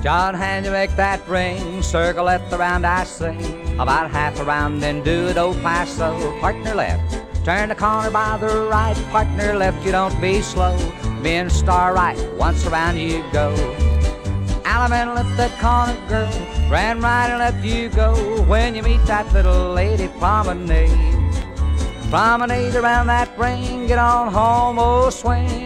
John, hand, you make that ring. Circle left around, I sing. About half around, then do it au paso. Partner left, turn the corner by the right. Partner left, you don't be slow. Me and star right, once around you go. Alabama left that corner, girl. Ran right and left you go. When you meet that little lady, promenade. Promenade around that ring. Get on home, oh swing.